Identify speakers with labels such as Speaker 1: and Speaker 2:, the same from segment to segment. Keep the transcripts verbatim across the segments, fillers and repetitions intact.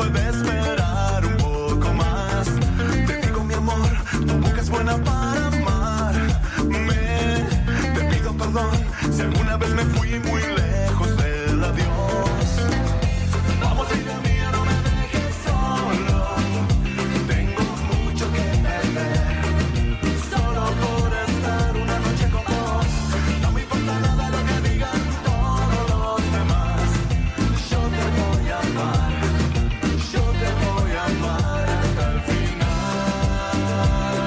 Speaker 1: puede esperar un poco más. Te digo mi amor, tu boca es buena para amarme. Te pido perdón si alguna vez me fui muy lejos del adiós. Vamos, vida mía, no me dejes solo. Tengo mucho que perder. Solo por estar una noche con vos. No me importa nada lo que digan todos los demás. Yo te voy a amar. Yo te voy a amar hasta el final.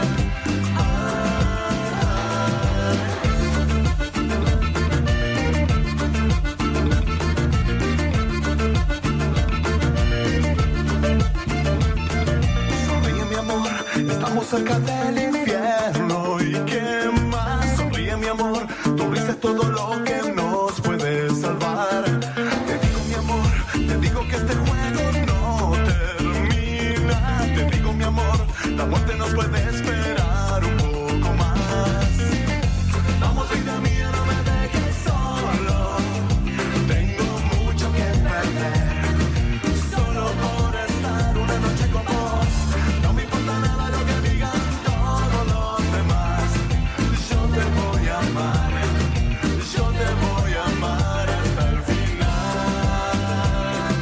Speaker 1: Sonríe mi amor, estamos cerca del infierno. ¿Y qué más? Sonríe mi amor, tu risa es todo lo que nos puede salvar. Te digo mi amor, te digo que este juego no termina. Te digo mi amor, la muerte nos puede esperar un poco más. Vamos, vida mía, no me dejes solo. Tengo mucho que perder. Solo por estar una noche con vos. No me importa nada lo que digan todos los demás. Yo te voy a amar. Yo te voy a amar hasta el final.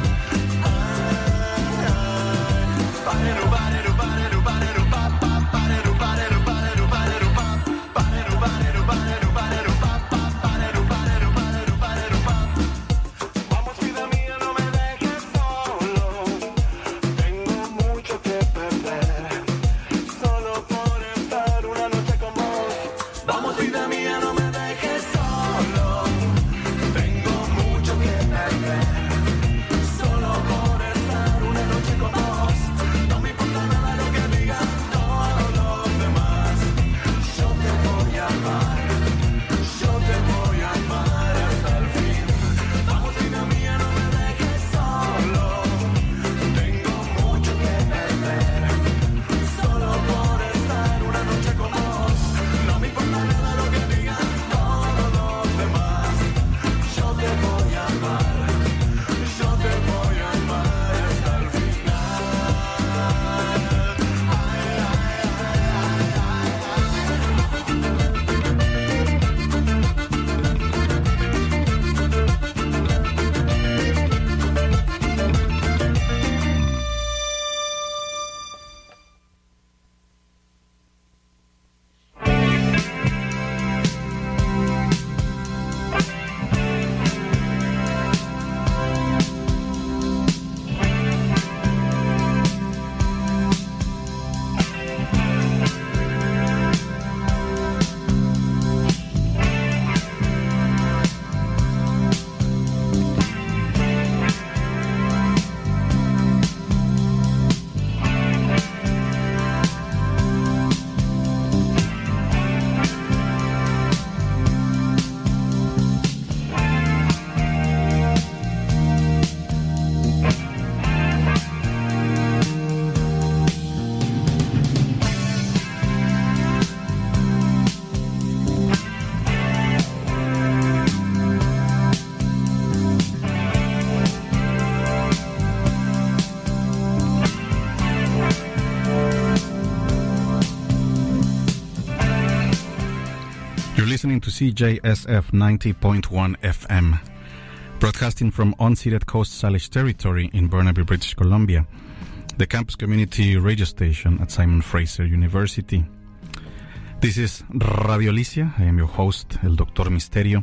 Speaker 1: Pareru, pareru, pareru, pareru, pa, pa, pareru, pareru, pareru, pareru, pa, pareru, pareru, pareru, pareru, pa, pa, pareru, pareru, pareru, pareru, pa. Vamos, vida mía, no me dejes solo. Tengo mucho que perder. Solo por estar una noche con vos. Vamos, vida mía, no me dejes solo. Tengo mucho que perder. Solo por estar una noche con vos. No me importa nada lo que digan todos los demás. Yo te voy a amar. Yo te voy a amar hasta el fin. Vamos, vida mía, no me dejes solo. Tengo mucho que perder. Solo por estar una noche con vos. No me importa nada lo que digan todos los demás. Yo te voy a amar. Yo te voy a amar hasta el final.
Speaker 2: You're listening to C J S F ninety point one F M, broadcasting from unceded Coast Salish territory in Burnaby, British Columbia, the campus community radio station at Simon Fraser University. This is Radio Alicia. I am your host, El Doctor Misterio.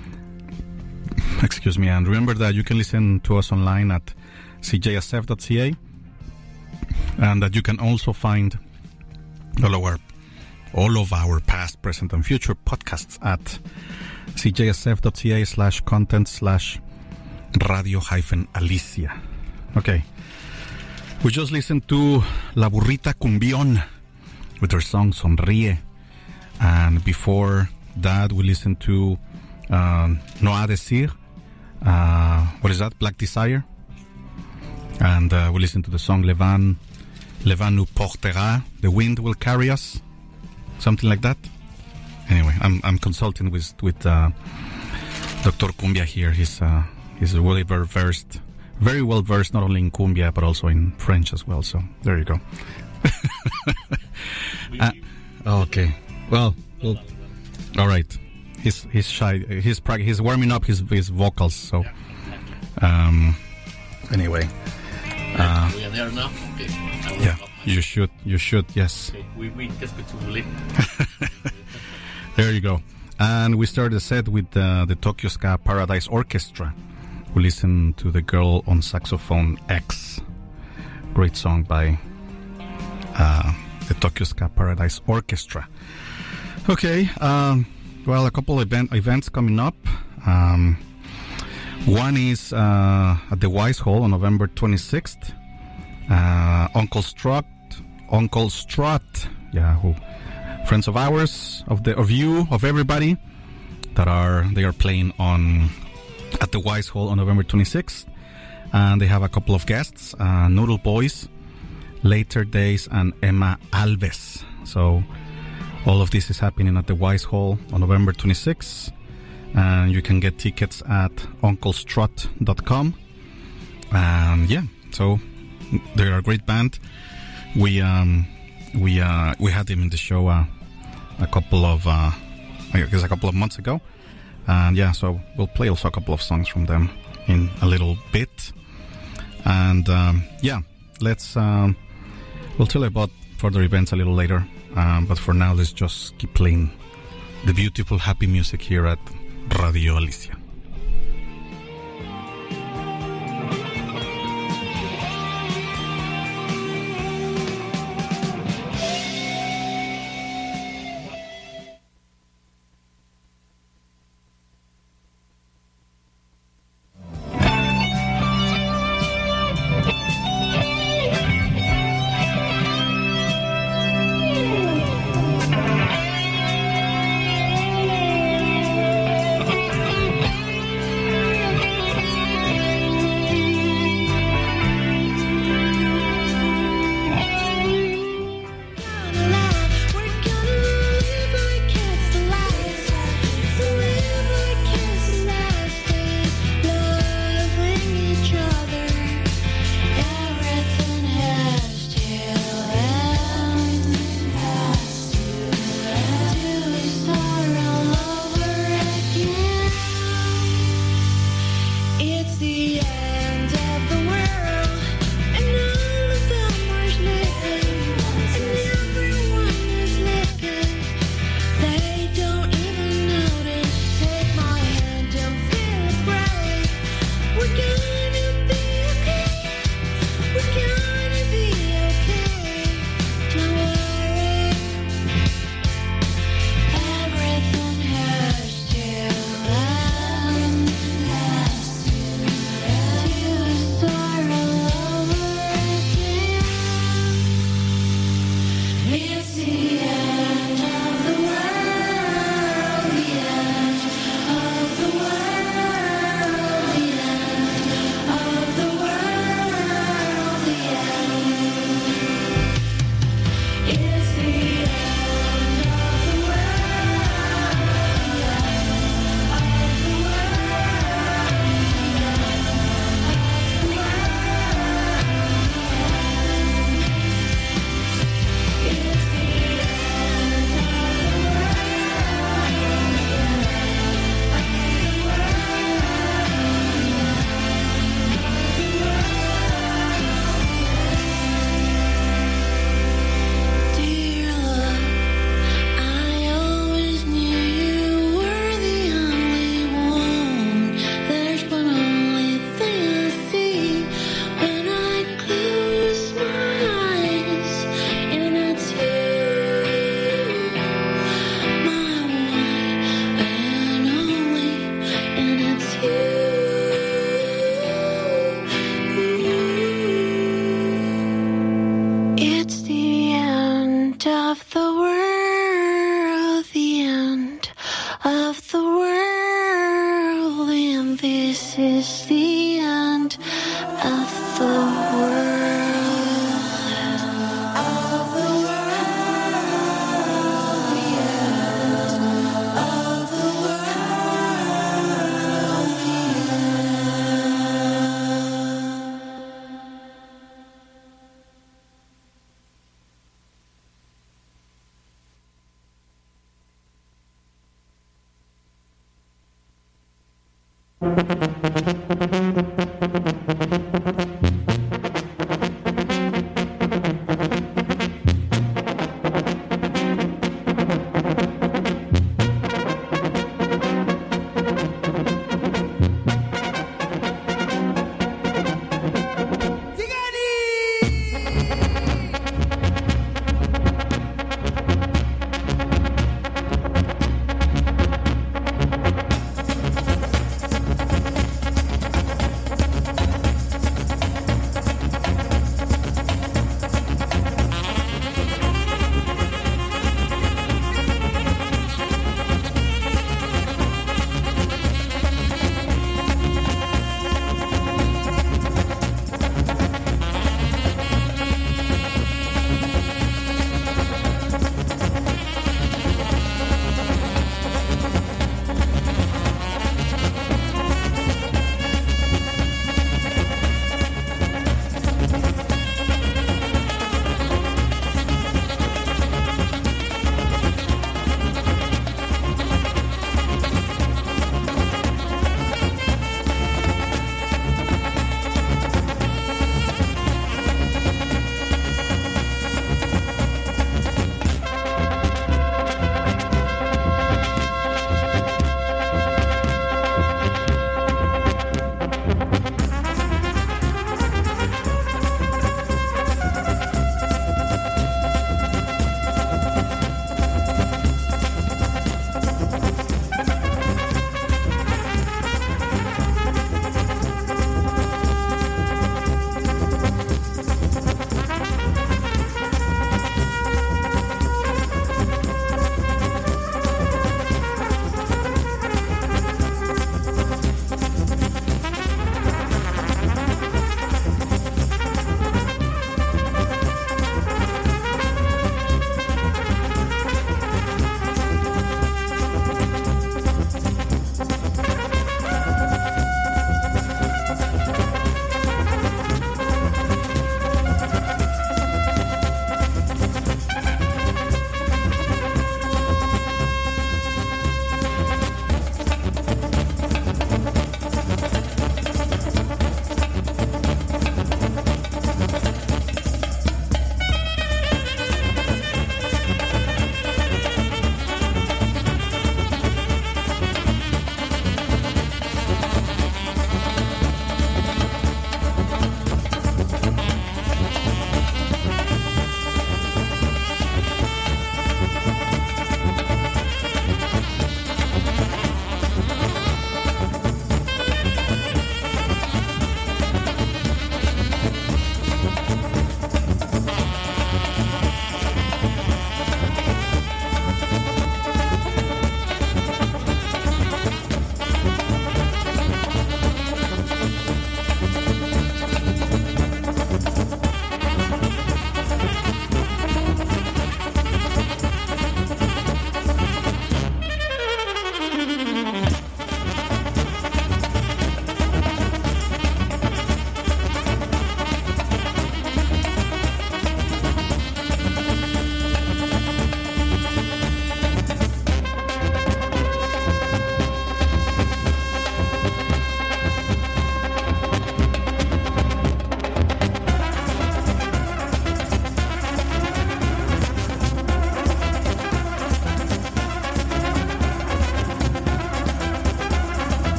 Speaker 2: Excuse me, and remember that you can listen to us online at c j s f dot c a, and that you can also find all our all of our past, present, and future podcasts at c j s f dot c a slash content slash radio hyphen Alicia. Okay. We just listened to La Burrita Cumbión with her song Sonríe. And before that, we listened to uh, No A Decir. Uh, what is that? Black Desire. And uh, we listened to the song Le Vent, Le Vent nous portera. The wind will carry us. Something like that. Anyway, I'm I'm consulting with with uh, Doctor Cumbia here. He's uh, he's really very versed very well versed not only in cumbia but also in French as well. So there you go. uh, okay. Well, well, all right. He's he's shy. He's prag- he's warming up his his vocals. So, um, anyway. Uh,
Speaker 3: we are there now. Okay.
Speaker 2: Yeah, you should. You should. Yes.
Speaker 3: Okay. We we just go to lip.
Speaker 2: There you go. And we started the set with uh, the Tokyo Ska Paradise Orchestra. We listened to The Girl on Saxophone X. Great song by uh, the Tokyo Ska Paradise Orchestra. Okay, um, well, a couple of event, events coming up. Um, one is uh, at the Wise Hall on November twenty-sixth. Uh, Uncle Strut, Uncle Strut, yeah, who... friends of ours, of the of you, of everybody that are they are playing on at the Wise Hall on November twenty-sixth, and they have a couple of guests, uh, Noodle Boys, Later Days, and Emma Alves. So all of this is happening at the Wise Hall on November twenty-sixth, and you can get tickets at uncle strut dot com. And yeah, so they are a great band. We um we uh we had them in the show. Uh, a couple of uh I guess a couple of months ago, and yeah, so we'll play also a couple of songs from them in a little bit. And um yeah, let's um we'll tell you about further events a little later, um but for now let's just keep playing the beautiful happy music here at Radio Alicia.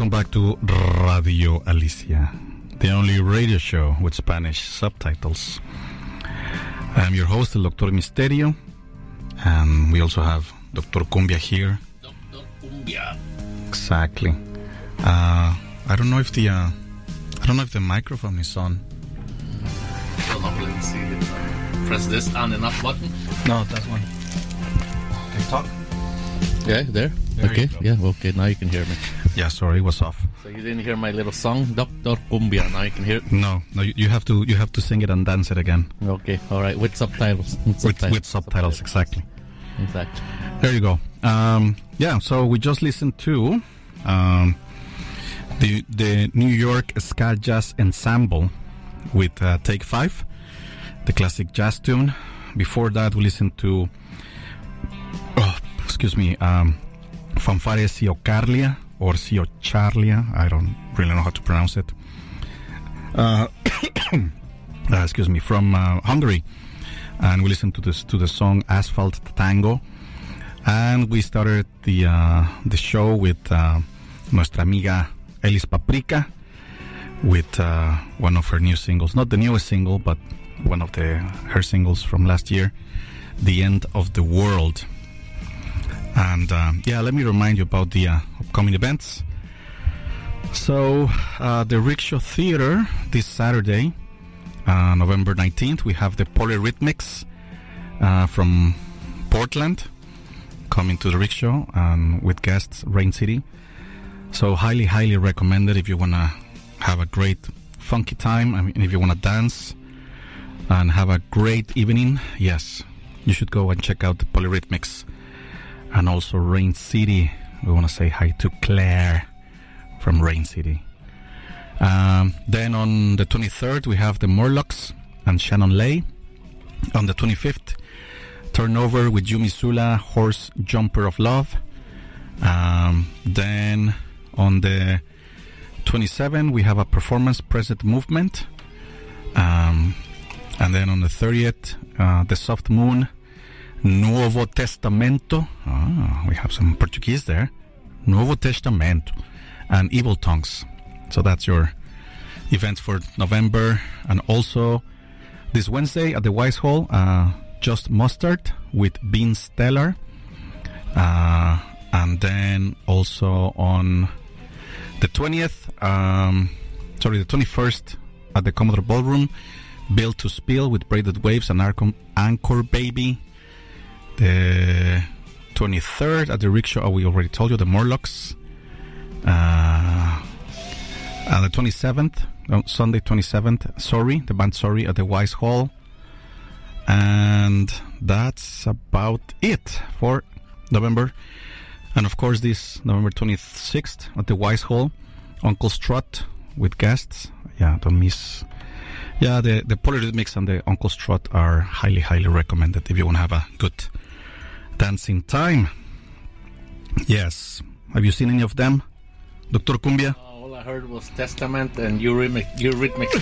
Speaker 2: welcome back to Radio Alicia, the only radio show with Spanish subtitles. I'm your host, el Doctor Misterio, and we also have Doctor Cumbia here.
Speaker 3: Doctor Cumbia.
Speaker 2: Exactly. Uh, I don't know if the uh, I don't know if the microphone is on.
Speaker 3: Hold on, let's see. Press this on and off button.
Speaker 2: No, that one. Can you talk?
Speaker 3: Yeah, there.
Speaker 2: There
Speaker 3: okay,
Speaker 2: you go.
Speaker 3: yeah, okay, now you can hear me.
Speaker 2: Yeah, sorry, it was off.
Speaker 3: So you didn't hear my little song, Doctor Cumbia. Now you can hear it.
Speaker 2: No, no, you, you have to you have to sing it and dance it again
Speaker 3: Okay, all right, with subtitles. With
Speaker 2: with, with subtitles. Exactly.
Speaker 3: Exactly.
Speaker 2: There you go. Um, yeah, so we just listened to um, the the New York Ska Jazz Ensemble with uh, Take Five, the classic jazz tune. Before that, we listened to, oh, excuse me, um, Fanfare Siocarlia or Siocharlia. I don't really know how to pronounce it. Uh, uh, excuse me, from uh, Hungary. And we listened to this to the song Asphalt Tango, and we started the uh, the show with uh, nuestra amiga Elis Paprika with uh, one of her new singles, not the newest single, but one of the her singles from last year, "The End of the World." And uh, yeah, let me remind you about the uh, upcoming events. So uh, the Rickshaw Theater this Saturday. Uh, November nineteenth, we have the Polyrhythmics uh, from Portland coming to the Rickshaw and with guests Rain City. So highly, highly recommended if you want to have a great funky time. I mean, if you want to dance and have a great evening, yes, you should go and check out the Polyrhythmics. And also Rain City. We want to say hi to Claire from Rain City. Um, then on the twenty-third, we have the Morlocks and Shannon Lay. On the twenty-fifth, Turnover with Yumi Sula, Horse Jumper of Love. Um, then on the twenty-seventh, we have a Performance Present Movement. Um, and then on the thirtieth, uh, the Soft Moon, Nuevo Testamento. Ah, we have some Portuguese there. Nuevo Testamento. And Evil Tongues. So that's your events for November. And also this Wednesday at the Wise Hall, uh, Just Mustard with Bean Stellar. Uh, and then also on the twentieth, um, sorry, the twenty-first at the Commodore Ballroom, Built to Spill with Braided Waves and Anchor, Anchor Baby. The twenty-third at the Rickshaw, oh, we already told you, the Morlocks. Uh, and the twenty-seventh, no, Sunday twenty-seventh, Sorry, the band Sorry at the Wise Hall. And that's about it for November. And of course, this November twenty-sixth at the Wise Hall, Uncle Strut with guests. Yeah, don't miss. Yeah, the, the Polyrhythmics and the Uncle Strut are highly, highly recommended if you want to have a good dancing time. Yes. Have you seen any of them, Doctor Cumbia?
Speaker 3: All I heard was Testament and Eurythmics. Eurythmics.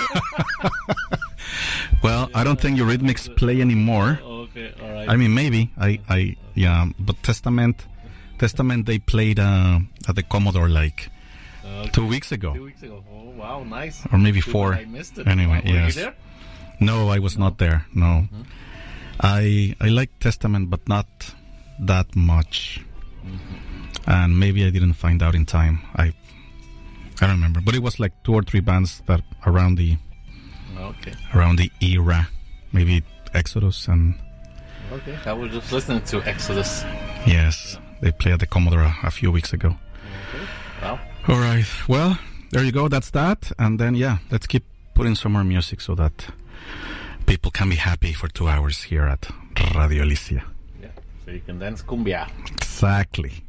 Speaker 2: Well, I don't think Eurythmics play anymore.
Speaker 3: Okay, all right.
Speaker 2: I mean, maybe. I, I, yeah, but Testament, Testament, they played uh, at the Commodore like
Speaker 3: Okay.
Speaker 2: two weeks ago.
Speaker 3: Two weeks ago. Oh, wow, nice.
Speaker 2: Or maybe
Speaker 3: Too
Speaker 2: four.
Speaker 3: bad I missed it.
Speaker 2: Anyway,
Speaker 3: Were
Speaker 2: yes.
Speaker 3: you there?
Speaker 2: No, I was not there. No.
Speaker 3: Mm-hmm.
Speaker 2: I I like Testament, but not that much.
Speaker 3: Mm-hmm.
Speaker 2: And maybe I didn't find out in time. I I don't remember, but it was like two or three bands that around the
Speaker 3: Okay.
Speaker 2: around the era, maybe Exodus and
Speaker 3: Okay. I was just listening to Exodus.
Speaker 2: yes, they played at the Commodore a, a few weeks ago.
Speaker 3: Okay. Well.
Speaker 2: All right. Well, there you go. That's that. And then yeah, let's keep putting some more music so that people can be happy for two hours here at Radio Alicia.
Speaker 3: Yeah. So you can dance cumbia.
Speaker 2: Exactly.